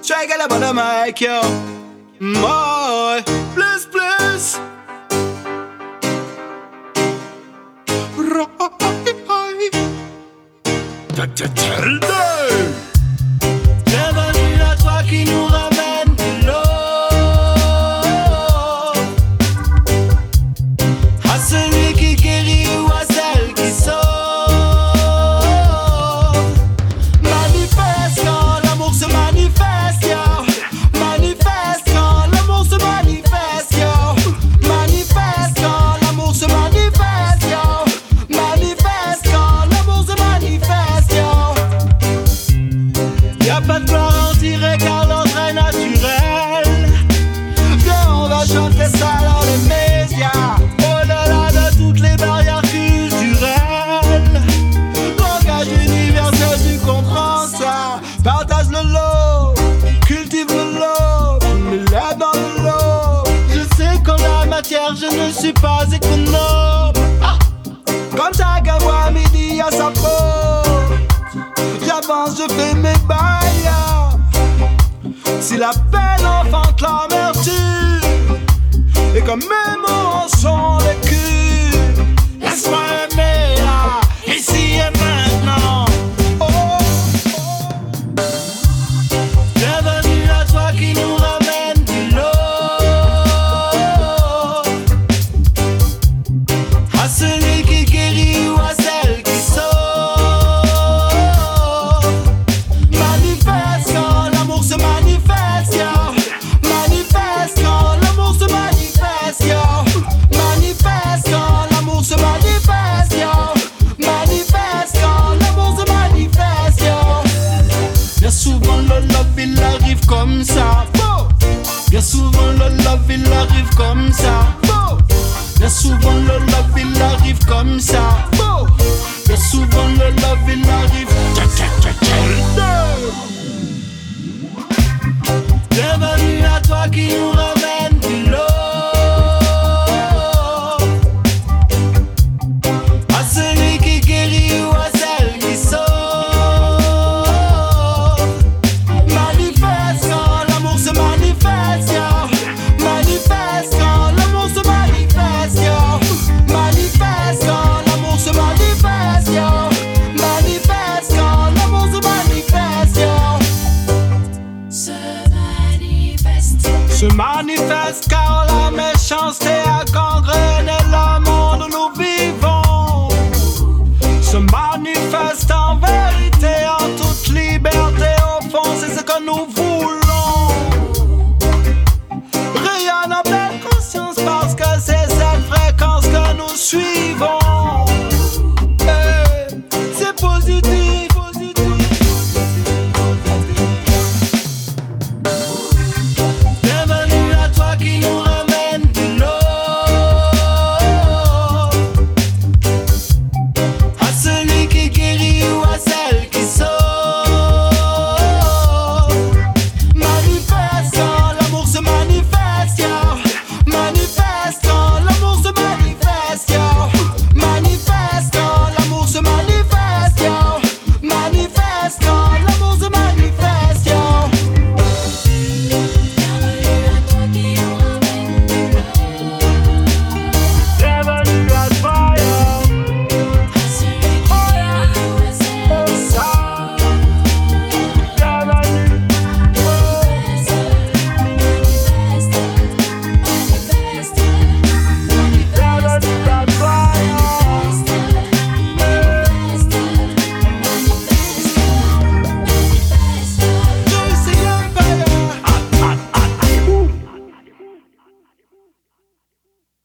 Strike at the bottom mic, yo. More, plus, plus. Bienvenue à toi qui nous ramène de l'eau. À celui qui guérit ou à celle qui sauve. Manifeste quand l'amour se manifeste, yo. Manifeste quand l'amour se manifeste, yo. Manifeste quand l'amour se manifeste, yo. Manifeste quand l'amour se manifeste, yo. Y'a pas de gloire en tirer car l'ordre est naturel. Viens, on va chanter ça dans les médias. Au-delà de toutes les barrières culturelles. Langage universel, tu comprends ça. Partage le lot, cultive le lot, mets-la dans le lot. Je sais qu'en la matière, je ne suis pas économe. Comme Tagawa, midi à sa peau. J'avance, je fais mes bails. Si la peine enfante l'amertume, et comme mes mots sont le cul, laisse-moi aimer là, ici et maintenant. Oh, oh. Bienvenue à toi qui nous ramène de l'eau. À celui qui guérit ou à celle qui sauve. Manifeste quand l'amour se manifeste, yo. Manifeste quand l'amour se manifeste, yo. Manifeste quand l'amour se manifeste, yo. Manifeste quand l'amour se manifeste, yo. Bien souvent le love il arrive comme ça. Bien souvent le love il arrive comme ça. Bien souvent le love il arrive comme ça. Bien souvent le love il arrive. Bienvenue à toi qui nous ramène de l'eau. À celui qui guérit ou à celle qui sauve. Manifeste quand l'amour se manifeste, yo. Manifeste quand l'amour se manifeste, yo. Manifeste quand l'amour se manifeste, yo. Manifeste quand l'amour se manifeste, yo. Se manifeste car la méchanceté a gangréné le monde où nous vivons. Se manifeste en vérité, en toute liberté, au fond c'est ce que nous